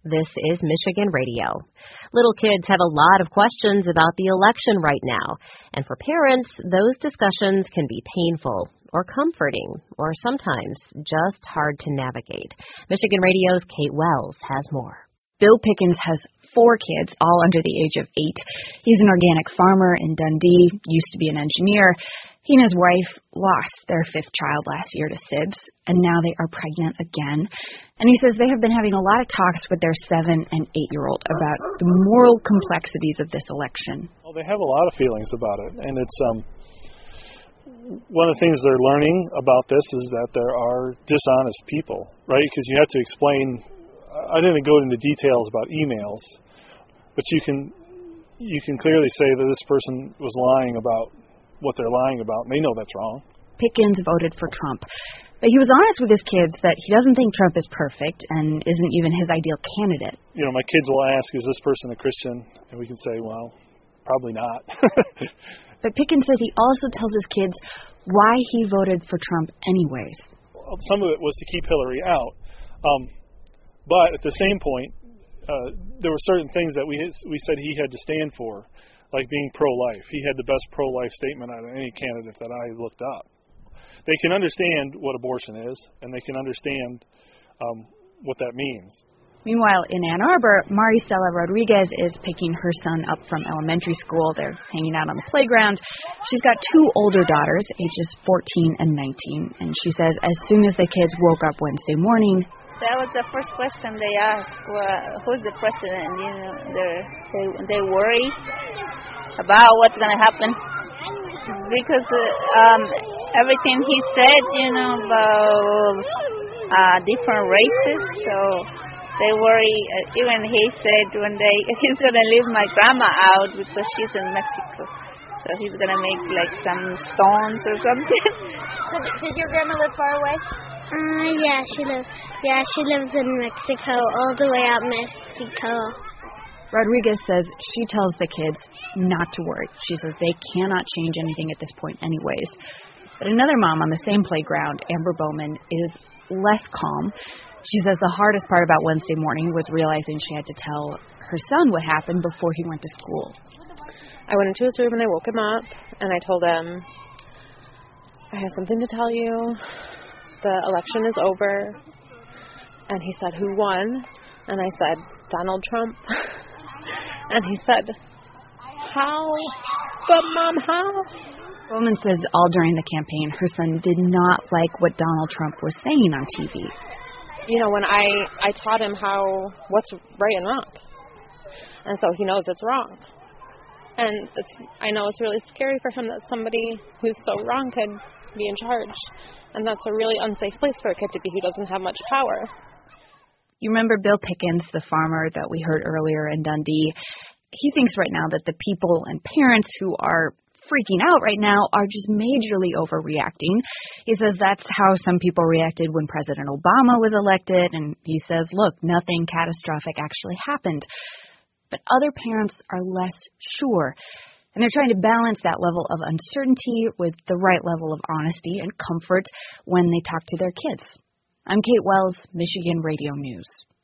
This is Michigan Radio. Little kids have a lot of questions about the election right now, and for parents, those discussions can be painful or comforting or sometimes just hard to navigate. Michigan Radio's Kate Wells has more. Bill Pickens has 4 kids, all under the age of 8. He's an organic farmer in Dundee, used to be an engineer. He and his wife lost their 5th child last year to SIDS, and now they are pregnant again. And he says they have been having a lot of talks with their 7- and 8-year-old about the moral complexities of this election. Well, they have a lot of feelings about it, and it's one of the things they're learning about this is that there are dishonest people, right? Because you have to explain. I didn't go into details about emails, but you can clearly say that this person was lying about what they're lying about, and they know that's wrong. Pickens voted for Trump, but he was honest with his kids that he doesn't think Trump is perfect and isn't even his ideal candidate. You know, my kids will ask, is this person a Christian? And we can say, well, probably not. But Pickens says he also tells his kids why he voted for Trump anyways. Some of it was to keep Hillary out. But at the same point, there were certain things that we said he had to stand for, like being pro-life. He had the best pro-life statement out of any candidate that I looked up. They can understand what abortion is, and they can understand what that means. Meanwhile, in Ann Arbor, Maricela Rodriguez is picking her son up from elementary school. They're hanging out on the playground. She's got 2 older daughters, ages 14 and 19, and she says as soon as the kids woke up Wednesday morning, that was the first question they asked, who's the president? You know, they worry about what's going to happen because everything he said, you know, about different races, so they worry. Even he said one day he's going to leave my grandma out because she's in Mexico. So he's going to make like some stones or something. So did your grandma live far away? Yeah, she lives in Mexico, all the way out Mexico. Rodriguez says she tells the kids not to worry. She says they cannot change anything at this point anyways. But another mom on the same playground, Amber Bowman, is less calm. She says the hardest part about Wednesday morning was realizing she had to tell her son what happened before he went to school. I went into his room and I woke him up and I told him, I have something to tell you. The election is over. And he said, who won? And I said, Donald Trump. And he said, how? But Mom, how? Bowman says all during the campaign, her son did not like what Donald Trump was saying on TV. You know, when I taught him what's right and wrong. And so he knows it's wrong. And I know it's really scary for him that somebody who's so wrong could be in charge. And that's a really unsafe place for a kid to be who doesn't have much power. You remember Bill Pickens, the farmer that we heard earlier in Dundee? He thinks right now that the people and parents who are freaking out right now are just majorly overreacting. He says that's how some people reacted when President Obama was elected, and he says, look, nothing catastrophic actually happened. But other parents are less sure, and they're trying to balance that level of uncertainty with the right level of honesty and comfort when they talk to their kids. I'm Kate Wells, Michigan Radio News.